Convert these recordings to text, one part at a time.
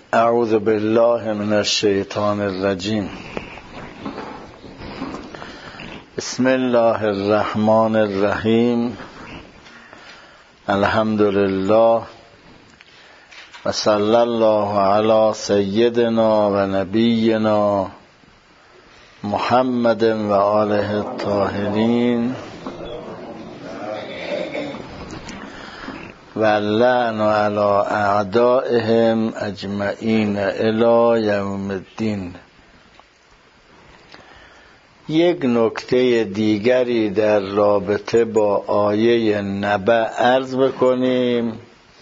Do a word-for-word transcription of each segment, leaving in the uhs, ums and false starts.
اعوذ بالله من الشیطان الرجیم. بسم الله الرحمن الرحیم. الحمد لله و صلی الله علی سیدنا و نبینا محمد و آله الطاهرین و لعن علی اعدائهم اجمعین الی یوم الدین. یک نکته دیگری در رابطه با آیه نبأ عرض بکنیم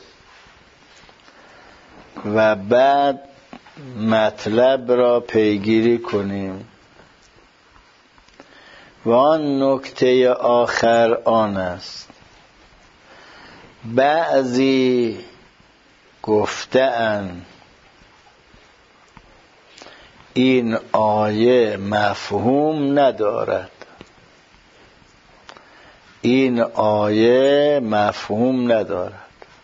و بعد مطلب را پیگیری کنیم. و آن نکته آخر آن است: بعضی گفته‌اند این آیه مفهوم ندارد. این آیه مفهوم ندارد.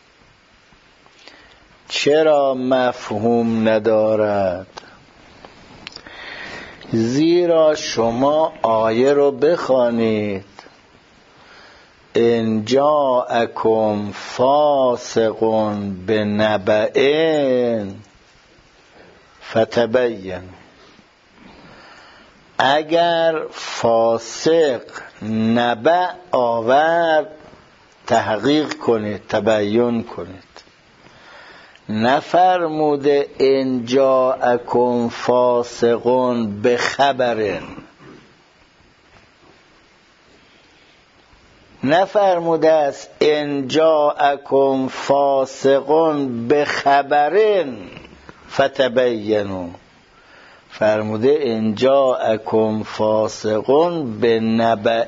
چرا مفهوم ندارد؟ زیرا شما آیه رو بخوانید: ان جاءکم فاسق بنبأ فتبین. اگر فاسق نبأ آورد تحقیق کنید، تبیین کنید. نفرموده ان جاءکم فاسق بخبر، نفرموده است ان جاءکم فاسق بخبر فتبینوا. فرموده ان جاءکم فاسق بنبأ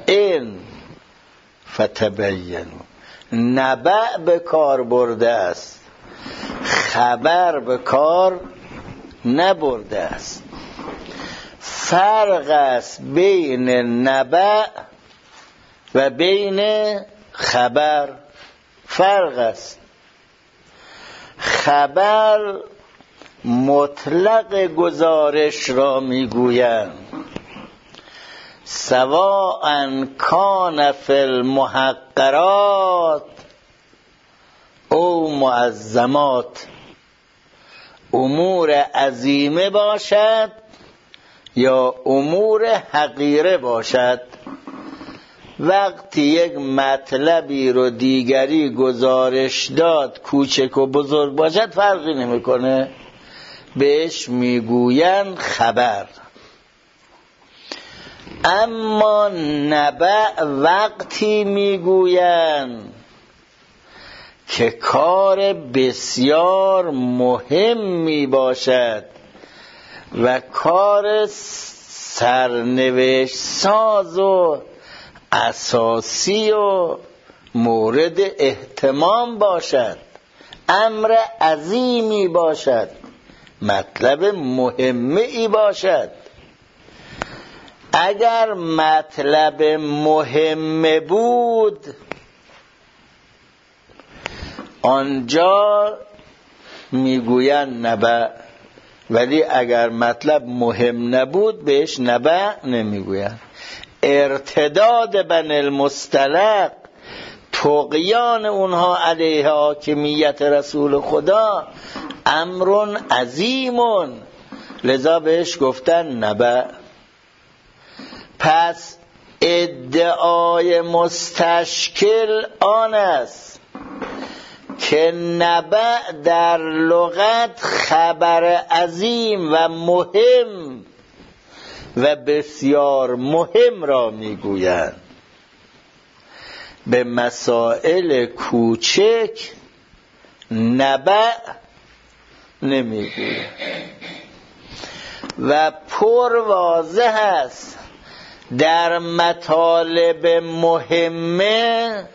فتبینوا. نبأ به کار برده است، خبر به کار نبرده است. فرق است بین نبأ و بین خبر. فرق است. خبر مطلق گزارش را میگویند، سواء کان فی المحقرات او معظمات. امور عظیمه باشد یا امور حقیره باشد. وقتی یک مطلبی رو دیگری گزارش داد، کوچک و بزرگ باشد فرقی نمیکنه، بهش میگوین خبر. اما نبأ وقتی میگوین که کار بسیار مهمی باشد و کار سرنوشت ساز و اساسی و مورد اهتمام باشد، امر عظیمی باشد، مطلب مهمی باشد. اگر مطلب مهم بود آنجا میگویند نبأ، ولی اگر مطلب مهم نبود بهش نبأ نمیگویند. ارتداد بنی المصطلق، طغیان اونها علیه حاکمیت رسول خدا، امر عظیم، لذا بهش گفتن نبأ. پس ادعای مستشکل آن است که نبأ در لغت خبر عظیم و مهم و بسیار مهم را میگویند. به مسائل کوچک نبأ نمیگویند. و پر واضح است در مطالب مهمه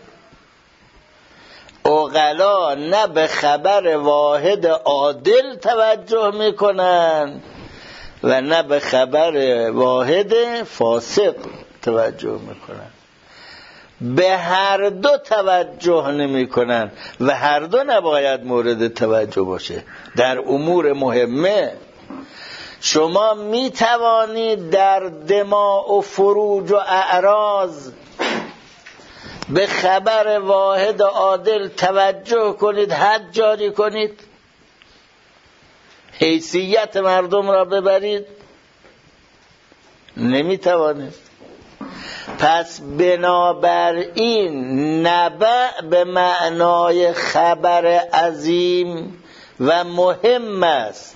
عقلا نه به خبر واحد عادل توجه میکنن و نه به خبر واحد فاسق توجه میکنن. به هر دو توجه نمی کنن و هر دو نباید مورد توجه باشه. در امور مهمه شما می توانید در دماء و فروج و اعراض به خبر واحد عادل توجه کنید، حد جاری کنید، حیثیت مردم را ببرید؟ نمی توانید. پس بنابراین نبأ به معنای خبر عظیم و مهم است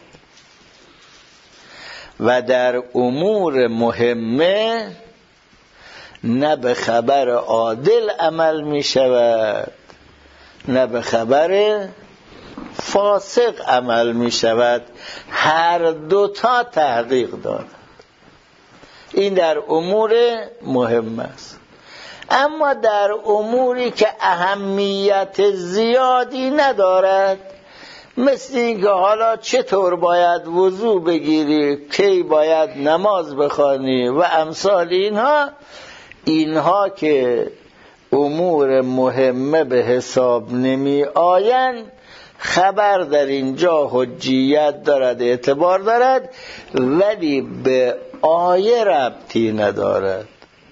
و در امور مهمه نه به خبر عادل عمل می شود نه به خبر فاسق عمل می شود، هر دوتا تحقیق دارد. این در امور مهم است. اما در اموری که اهمیت زیادی ندارد، مثل این که حالا چطور باید وضو بگیری، کی باید نماز بخوانی و امثال اینها، اینها که امور مهمه به حساب نمی آیند، خبر در اینجا حجیت دارد، اعتبار دارد، ولی به آیه ربطی ندارد،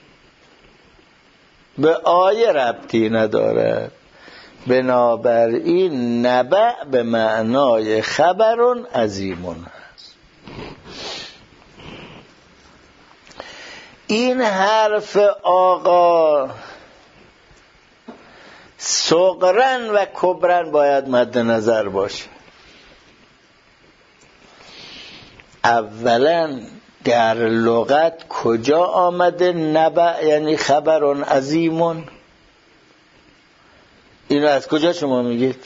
به آیه ربطی ندارد. بنابراین نبأ به معنای خبرون عظیمون هست. این حرف آقا صغرن و کبرن باید مد نظر باشه. اولا در لغت کجا آمده نبأ یعنی خبرون عظیمون؟ اینو از کجا شما میگید؟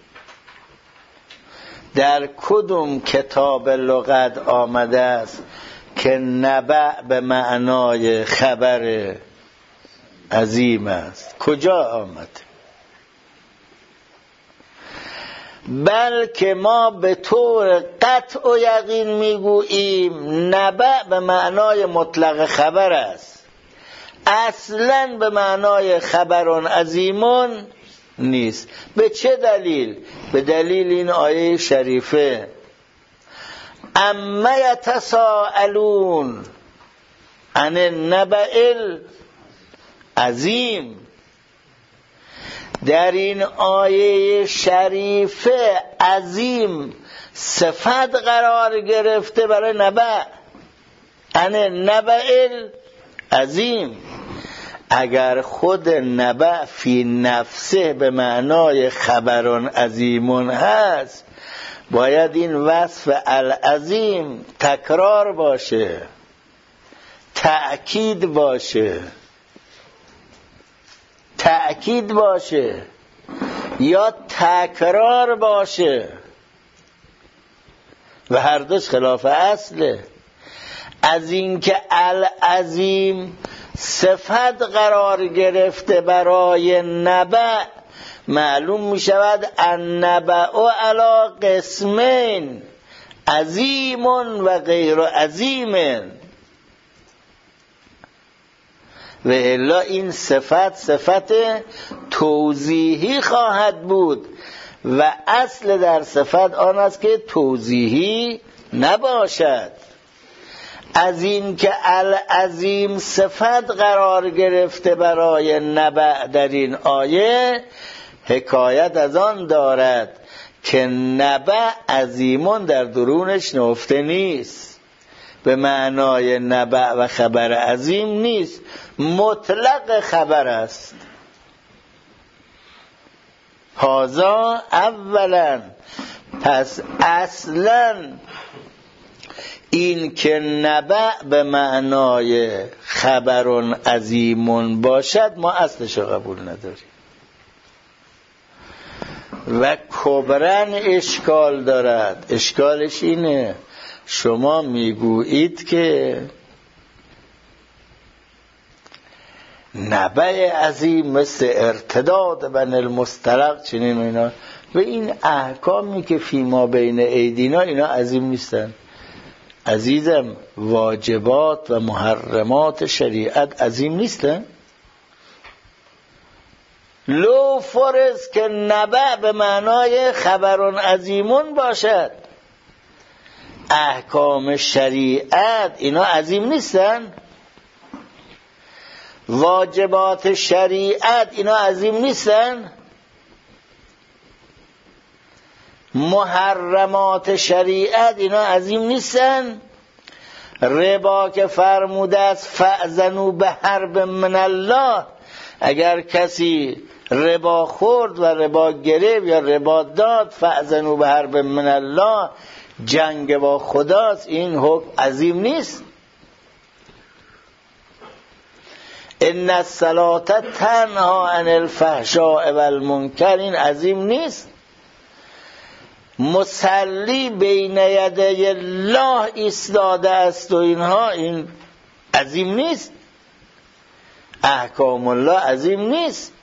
در کدوم کتاب لغت آمده است که نبأ به معنای خبر عظیم است؟ کجا آمده؟ بلکه ما به طور قطع و یقین میگوییم نبأ به معنای مطلق خبر است، اصلا به معنای خبرون عظیمون نیست. به چه دلیل؟ به دلیل این آیه شریفه اما یتساءلون عن النبأ العظیم. در این آیه شریفه عظیم صفت قرار گرفته برای نبأ، عن النبأ العظیم. اگر خود نبأ فی نفسه به معنای خبرون عظیمون هست، باید این وصف العظیم تکرار باشه، تأکید باشه، تأکید باشه یا تکرار باشه و هر دوش خلاف اصله. از اینکه العظیم صفت قرار گرفته برای نبأ، معلوم می شود النبأ علی قسمین، عظیم و غیر عظیم، و الا این صفت صفت توضیحی خواهد بود و اصل در صفت آن است که توضیحی نباشد. از این که العظیم صفت قرار گرفته برای نبأ در این آیه، حکایت از آن دارد که نبأ عظیمون در درونش نهفته نیست، به معنای نبأ و خبر عظیم نیست، مطلق خبر است. هذا اولا. پس اصلا این که نبأ به معنای خبرون عظیمون باشد ما اصلش رو قبول نداریم. و کبرن اشکال دارد. اشکالش اینه شما میگویید که نبأ عظیم مثل ارتداد بن المستلق چنین و اینا، و این احکامی که فیما بین ایدینا اینا عظیم نیستن. عزیزم واجبات و محرمات شریعت عظیم نیستن؟ لو فرض که نبع به معنای خبرون عظیمون باشد، احکام شریعت اینا عظیم نیستن؟ واجبات شریعت اینا عظیم نیستن؟ محرمات شریعت اینا عظیم نیستن؟ ربا که فرموده است فأذنوا بحرب من الله، اگر کسی ربا خورد و ربا گرفت یا ربا داد، فأذنوا بحرب من الله، جنگ با خداست، این حکم عظیم نیست؟ ان الصلاة تنها عن الفحشاء والمنکر، این عظیم نیست؟ مصلی بین یدی الله ایستاده است و اینها، این عظیم نیست؟ احکام الله عظیم نیست؟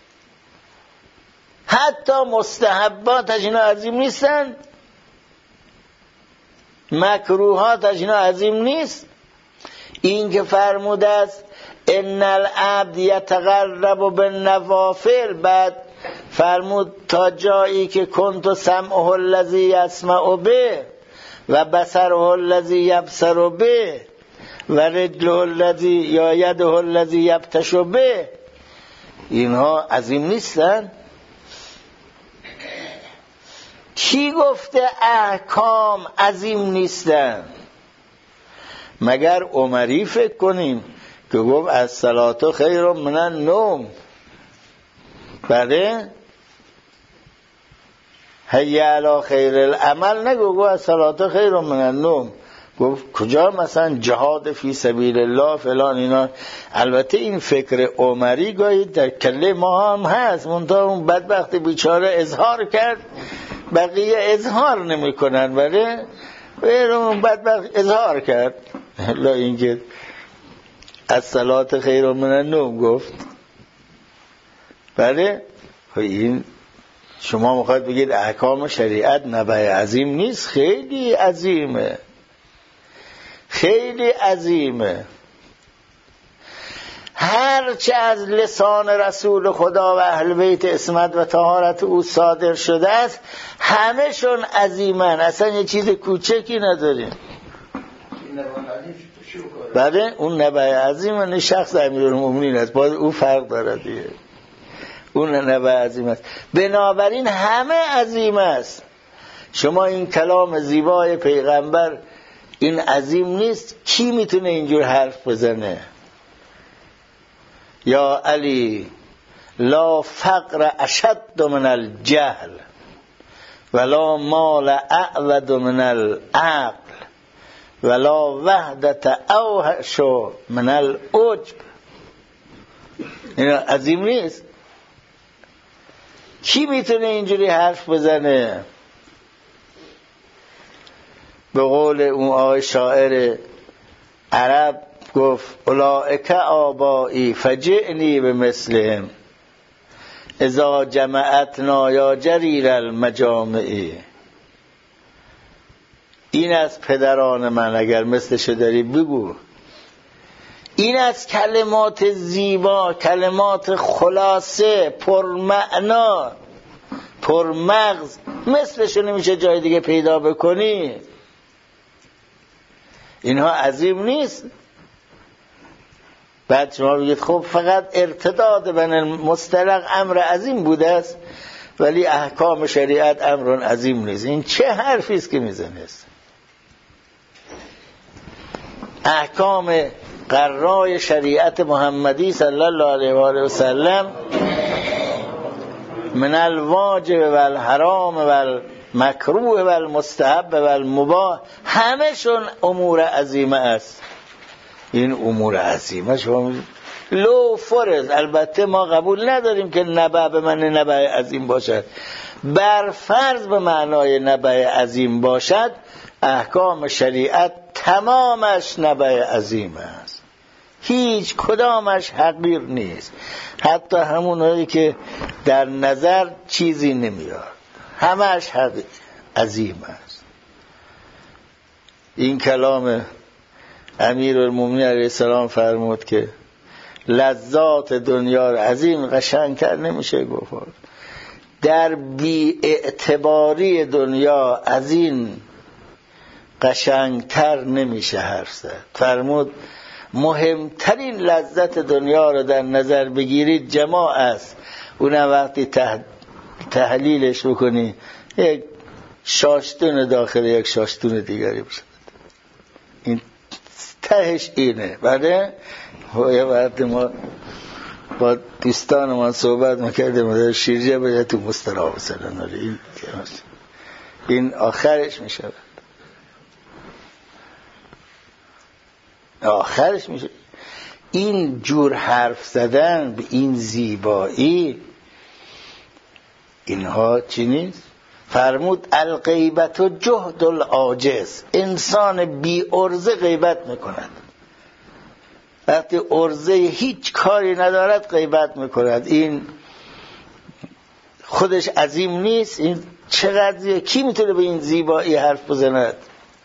حتی مستحباتش اینا عظیم نیستن؟ مکروهاتش اینا عظیم نیست؟ این که فرموده است ان العبد یتقرب بالنوافل، بعد فرمود تا جایی که کنت سمعه الذی یسمع به و بصره الذی یبصر به و رجله الذی یا یده الذی یبطش به، اینها عظیم نیستن؟ کی گفته احکام عظیم نیستن؟ مگر عمری فکر کنیم که گفت الصلاة خیر من النوم؟ بله، هی علی خیر العمل نگو، گفت الصلاة خیر من النوم. گفت کجا مثلا جهاد فی سبیل الله فلان اینا. البته این فکر عمری گاهی در کله ما هم هست، منتها اون بدبخت بیچاره اظهار کرد، بقیه اظهار نمی کنن. بله، اون بدبخت اظهار کرد، لا اینکه الصلاة خیر من النوم گفت. بله، این شما میخواید بگید احکام شریعت نبع عظیم نیست؟ خیلی عظیمه، خیلی عظیمه. هرچه از لسان رسول خدا و اهل بیت عصمت و طهارت او صادر شده است همه‌شون عظیمن، اصلا یه چیز کوچکی نداریم. بله، اون نبع عظیم نه شخص امیرالمومنین است، باید او فرق داره دیگه، اون نبع عظیم است. بنابراین همه عظیم است. شما این کلام زیبای پیغمبر این عظیم نیست؟ کی میتونه اینجور حرف بزنه؟ یا علی لا فقر اشد من الجهل ولا مال اعود من العقل ولا وحدت اوحش من العجب. این عظیم نیست؟ کی میتونه اینجوری حرف بزنه؟ به قول اون آقای شاعر عرب گفت اولئک آبایی فجئنی بمثلهم اذا جمعتنا یا جریر المجامعی. این از پدران من، اگر مثلشو داری بگو. این از کلمات زیبا، کلمات خلاصه، پرمعنا، پرمغز، مثلشو نمیشه جای دیگه پیدا بکنی. اینها عظیم نیست؟ بعد شما بگید خب فقط ارتداد بین المصطلق امر عظیم بوده است ولی احکام شریعت امر عظیم نیست. این چه حرفی است که میزنه؟ احکام قرای شریعت محمدی صلی الله علیه و آله و سلم من الواجب و الحرام و المکروه و المستحب و المباح همشون امور عظیمه است. این امور عظیمه شما لو فرض، البته ما قبول نداریم که نبع به من نبع عظیم باشد، بر فرض به معنای نبع عظیم باشد، احکام شریعت تمامش نبع عظیم است، هیچ کدامش حقیر نیست. حتی همونایی که در نظر چیزی نمیاد همش حقیر عظیم است. این کلام امیرالمومنین علیه السلام فرمود که لذات دنیا رو از این قشنگتر نمیشه گفت. در بی اعتباری دنیا از این قشنگتر نمیشه حرف زد. فرمود مهمترین لذت دنیا رو در نظر بگیرید جماع است. اونم وقتی تح... تحلیلش بکنی یک شاشتون داخل یک شاشتون دیگری بشه. این تهش اینه. بعد یه وقت ما با دوستان ما صحبت میکردیم در شیرجه باید تو مسترا مثلا این این آخرش میشه آخرش میشه این جور حرف زدن به این زیبایی اینها چی نیست؟ فرمود الغیبت و جهد العاجز. انسان بی عرضه غیبت میکند. وقتی عرضه هیچ کاری ندارد غیبت میکند. این خودش عظیم نیست؟ این چقدر کی میتونه به این زیبایی حرف بزند؟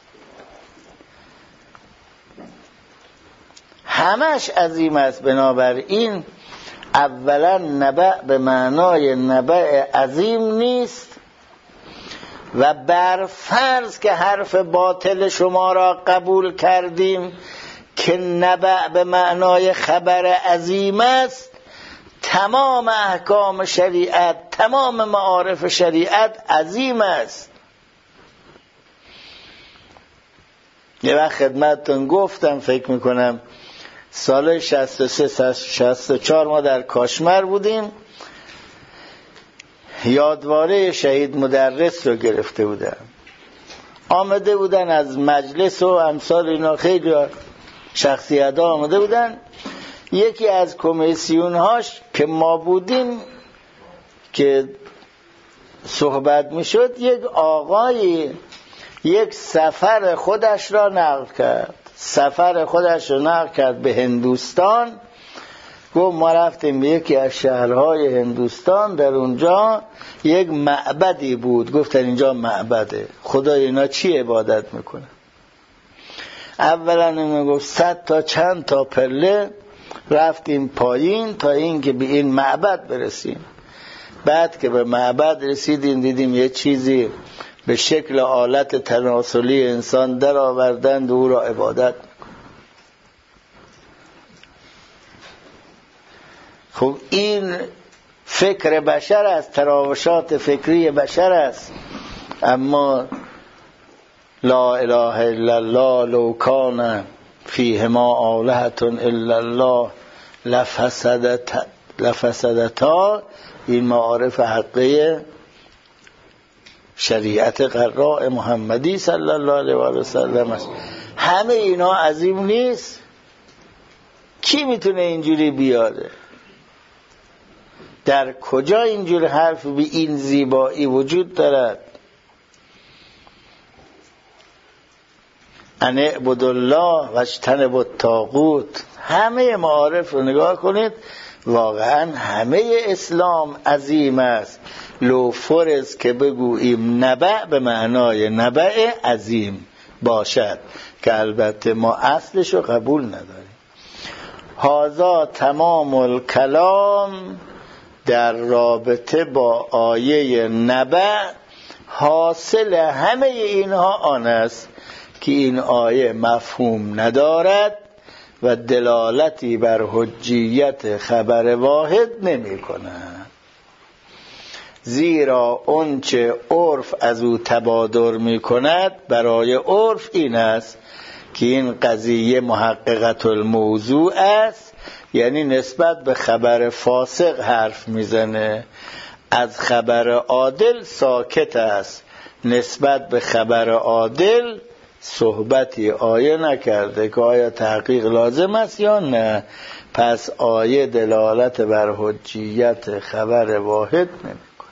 همش عظیم است. بنابراین اولا نبأ به معنای نبأ عظیم نیست و بر فرض که حرف باطل شما را قبول کردیم که نبأ به معنای خبر عظیم است، تمام احکام شریعت، تمام معارف شریعت عظیم است. یه وقت خدمتتون گفتم، فکر میکنم سال شصت و سه شصت و چهار ما در کاشمر بودیم، یادواره شهید مدرس رو گرفته بودن، آمده بودن از مجلس و امثال اینا، خیلی شخصیت ها آمده بودن. یکی از کمیسیون هاش که ما بودیم که صحبت می شد، یک آقای یک سفر خودش را نقل کرد سفر خودش را نقل کرد به هندوستان. گفت ما رفتیم به یکی از شهرهای هندوستان، در اونجا یک معبدی بود. گفتن اینجا معبده، خدای اینا چی عبادت میکنه؟ اولا اینو گفت صد تا چند تا پله رفتیم پایین تا این که به این معبد برسیم. بعد که به معبد رسیدیم دیدیم یه چیزی به شکل آلت تناسلی انسان در آوردند و او را عبادت میکنه. خب این فکر بشر است، تراوشات فکری بشر است. اما لا اله الا الله لو کان فیهما آلهة الا الله لفسدتا لفسدتا این معارف حقیه شریعت قراء محمدی صلی الله علیه و سلم است. همه اینا عظیم نیست؟ کی میتونه اینجوری بیاره؟ در کجا اینجور حرف به این زیبایی وجود دارد؟ ان اعبدوا الله واجتنبوا الطاغوت. همه معارف رو نگاه کنید، واقعا همه اسلام عظیم است. لو فرض که بگوییم نبأ به معنای نبأ عظیم باشد، که البته ما اصلش رو قبول نداریم. هذا تمام الکلام در رابطه با آیه نبأ. حاصل همه اینها آن است که این آیه مفهوم ندارد و دلالتی بر حجیت خبر واحد نمی کند. زیرا اونچه عرف از او تبادر می کند برای عرف این است که این قضیه محققت الموضوع است، یعنی نسبت به خبر فاسق حرف میزنه. از خبر عادل ساکت است، نسبت به خبر عادل صحبتی آیه نکرده که آیا تحقیق لازم است یا نه. پس آیه دلالت بر حجیت خبر واحد نمیکنه.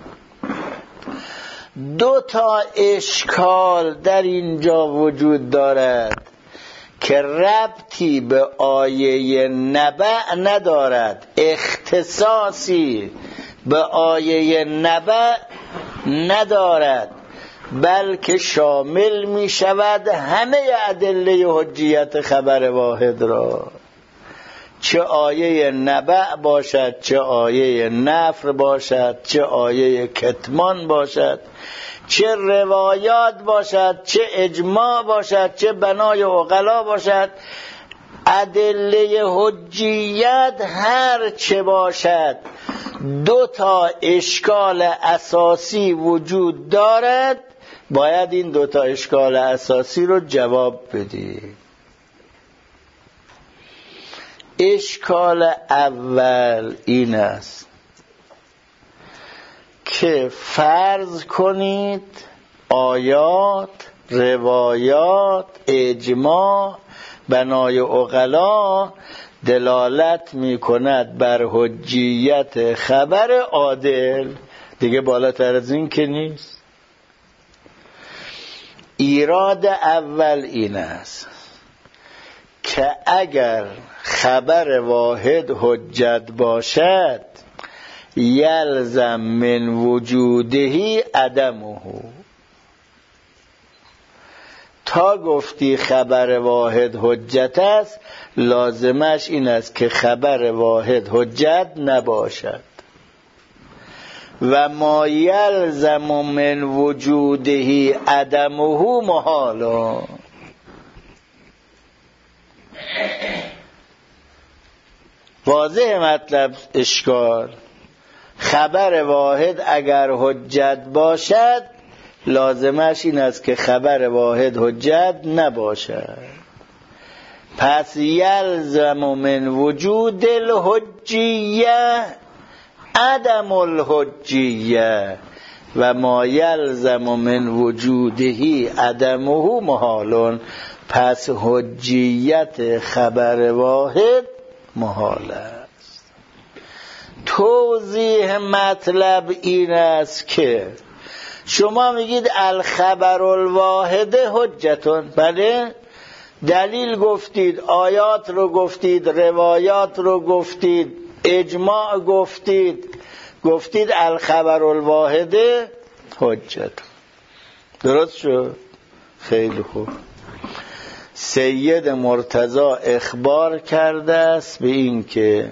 دو تا اشکال در اینجا وجود دارد که ربطی به آیه نبأ ندارد، اختصاصی به آیه نبأ ندارد، بلکه شامل می شود همه ادله حجیت خبر واحد را. چه آیه نبع باشد، چه آیه نفر باشد، چه آیه کتمان باشد، چه روایات باشد، چه اجماع باشد، چه بنای عقلا باشد، ادله حجیت هر چه باشد، دو تا اشکال اساسی وجود دارد، باید این دو تا اشکال اساسی رو جواب بدی. اشکال اول این است که فرض کنید آیات، روایات، اجماع، بنای عقلا دلالت می کند بر حجیت خبر عادل. دیگه بالاتر از این که نیست. ایراد اول این است که اگر خبر واحد حجت باشد یلزم من وجودهی عدمه. تا گفتی خبر واحد حجت است، لازمش این است که خبر واحد حجت نباشد. و ما یلزم من وجودهی عدمه محالا. واضح مطلب اشکال. خبر واحد اگر حجت باشد لازمش این است که خبر واحد حجت نباشد. پس یلزم من وجود الحجیه عدم الحجیه و ما یلزم من وجودهی عدمه محالون. پس حجیت خبر واحد محال است. توضیح مطلب این است که شما میگید الخبر الواحد حجتون، بله؟ دلیل گفتید، آیات رو گفتید، روایات رو گفتید، اجماع گفتید، گفتید الخبر الواحد حجتون. درست شد؟ خیلی خوب. سید مرتضی اخبار کرده است به این که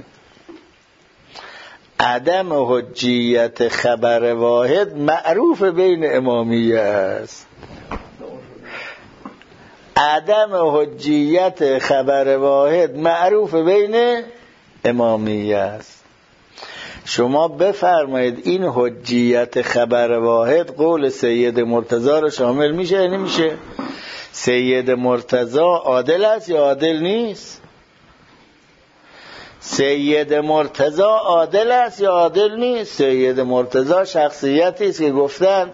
عدم حجیت خبر واحد معروف بین امامیه است. عدم حجیت خبر واحد معروف بین امامیه است. شما بفرمایید این حجیت خبر واحد قول سید مرتضی رو شامل میشه یا نمیشه؟ سید مرتضی عادل است یا عادل نیست؟ سید مرتضی عادل است یا عادل نیست؟ سید مرتضی شخصیتی است که گفتن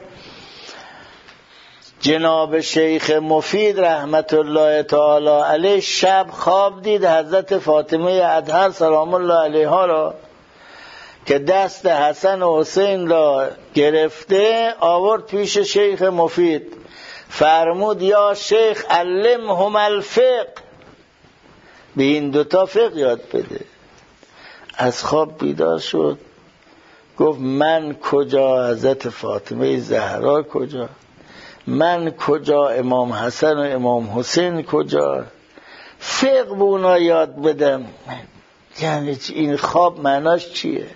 جناب شیخ مفید رحمت الله تعالی علیه شب خواب دید حضرت فاطمه اطهر سلام الله علیها را که دست حسن و حسین را گرفته آورد پیش شیخ مفید، فرمود یا شیخ علمهم الفقه، به این دوتا فقه یاد بده. از خواب بیدار شد، گفت من کجا، حضرت فاطمه زهرا کجا، من کجا، امام حسن و امام حسین کجا، فقه به اونا یاد بدم. یعنی این خواب معناش چیه؟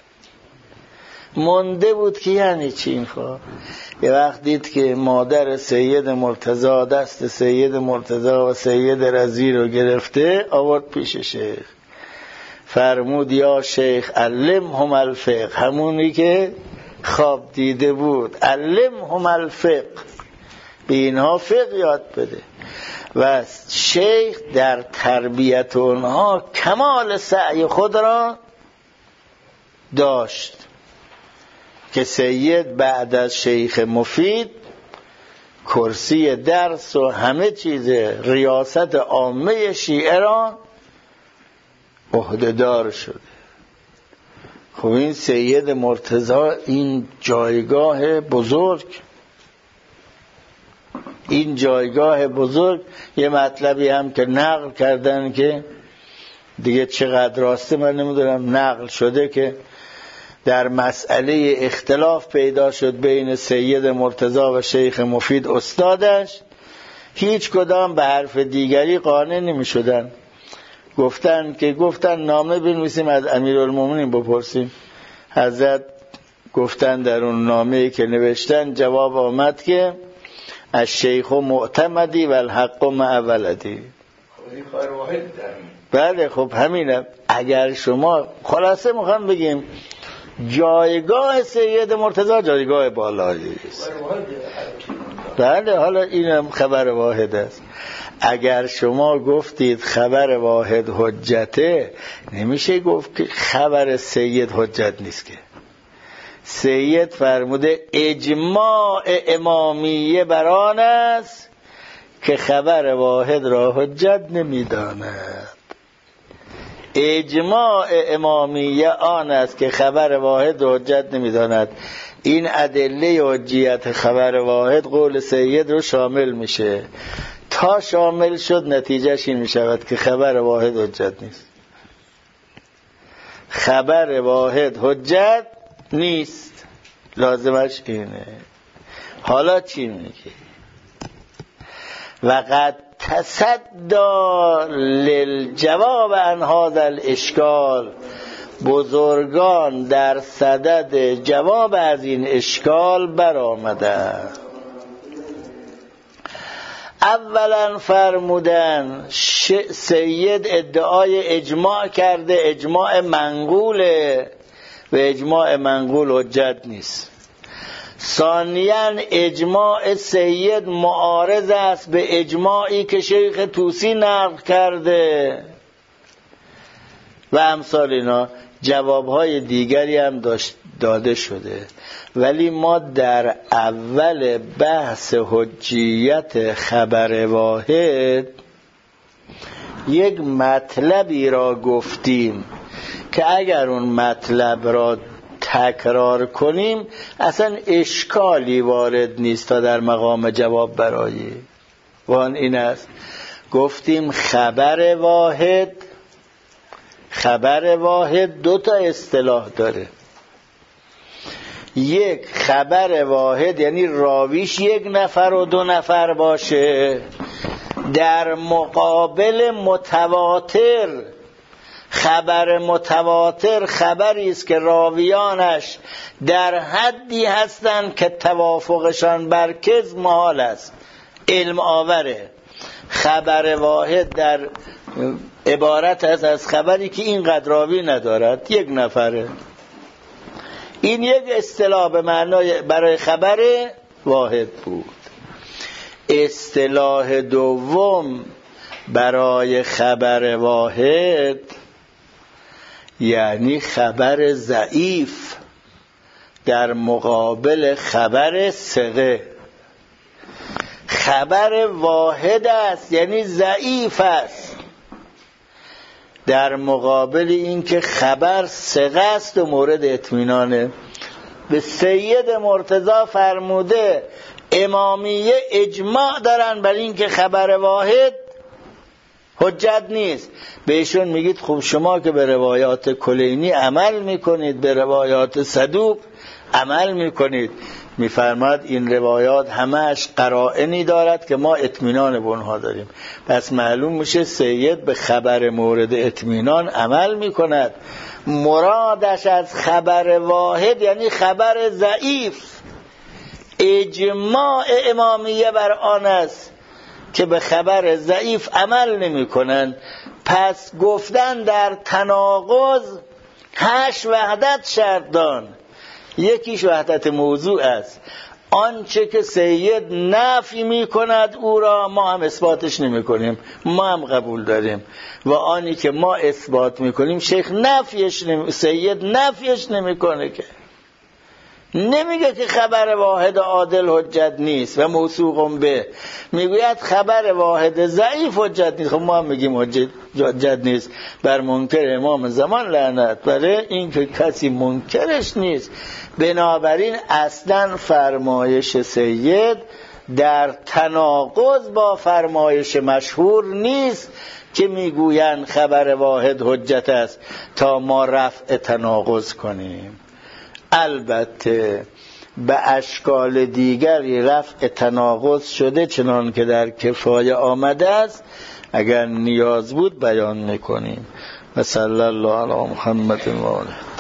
مونده بود که یعنی چی این خواب. یه وقت دید که مادر سید مرتضی دست سید مرتضی و سید رضی رو گرفته آورد پیش شیخ، فرمود یا شیخ علمهم الفقه، همونی که خواب دیده بود، علمهم الفقه، به اینها فقه یاد بده. و شیخ در تربیت اونها کمال سعی خود را داشت که سید بعد از شیخ مفید کرسی درس و همه چیز ریاست عامه شیعه را عهده‌دار شده. خب این سید مرتضی این جایگاه بزرگ، این جایگاه بزرگ، یه مطلبی هم که نقل کردن که دیگه چقدر راسته من نمیدونم، نقل شده که در مسئله اختلاف پیدا شد بین سید مرتضی و شیخ مفید استادش، هیچ کدام به حرف دیگری قانع نمی شدن. گفتن که گفتن نامه بنویسیم از امیرالمومنین بپرسیم. حضرت گفتن در اون نامه‌ای که نوشتن جواب آمد که از شیخ و معتمدی و الحق مع ولدی. بله خب همینه. اگر شما خلاصه میخوام بگیم جایگاه سید مرتضی جایگاه بالایی است. بله حالا اینم خبر واحد است. اگر شما گفتید خبر واحد حجته، نمیشه گفت که خبر سید حجت نیست. که سید فرموده اجماع امامیه بر آن است که خبر واحد را حجت نمیداند. اجماع امامیه آن است که خبر واحد را حجت نمیداند. این ادله حجیت خبر واحد قول سید رو شامل میشه. تا شامل شد نتیجهش این میشود که خبر واحد حجت نیست. خبر واحد حجت نیست. لازمش اینه. حالا چی میگه؟ وقد تصدی للجواب عن هذا الاشکال، بزرگان در صدد جواب از این اشکال برآمدند. اولا فرمودن سید ادعای اجماع کرده، اجماع منقوله و اجماع منقول حجت نیست. ثانیاً اجماع سید معارض است به اجماعی که شیخ طوسی نقل کرده و امثال اینا. جوابهای دیگری هم داده شده، ولی ما در اول بحث حجیت خبر واحد یک مطلبی را گفتیم که اگر اون مطلب را تکرار کنیم اصلا اشکالی وارد نیست تا در مقام جواب برایی. وان این است گفتیم خبر واحد خبر واحد دو تا اصطلاح داره. یک خبر واحد یعنی راویش یک نفر و دو نفر باشه، در مقابل متواتر. خبر متواتر خبری است که راویانش در حدی هستند که توافقشان بر کذب محال است، علم آوره. خبر واحد در عبارت است از خبری که اینقدر راوی ندارد، یک نفره. این یک اصطلاح به معنای برای خبر واحد بود. اصطلاح دوم برای خبر واحد یعنی خبر ضعیف در مقابل خبر ثقه. خبر واحد است یعنی ضعیف است در مقابل این که خبر ثقه است و مورد اطمینانه. به سید مرتضی فرموده امامیه اجماع دارن بر این که خبر واحد حجت نیست. بهشون میگید خب شما که به روایات کلینی عمل میکنید، به روایات صدوق عمل میکنید، میفرماد این روایات همش قرائنی دارد که ما اطمینان به اونها داریم. پس معلوم میشه سید به خبر مورد اطمینان عمل میکند. مرادش از خبر واحد یعنی خبر ضعیف. اجماع امامیه بر آن است که به خبر ضعیف عمل نمی کنند. پس گفتن در تناقض هشت وحدت شرط دان. یکیش وحدت موضوع است. آنچه که سید نفی می کند او را ما هم اثباتش نمی کنیم، ما هم قبول داریم. و آنی که ما اثبات می کنیم شیخ نفیش نمی... سید نفیش نمی کنه. که نمیگه که خبر واحد عادل حجت نیست و موثوق به، میگوید خبر واحد ضعیف حجت نیست. خب ما هم میگیم حجت, حجت نیست. بر منکر امام زمان لعنت، برای این که کسی منکرش نیست. بنابراین اصلا فرمایش سید در تناقض با فرمایش مشهور نیست که میگویند خبر واحد حجت است تا ما رفع تناقض کنیم. البته به اشکال دیگری رفع تناقض شده، چنان که در کفایه آمده است، اگر نیاز بود بیان میکنیم. و صلی الله علی محمد و آله.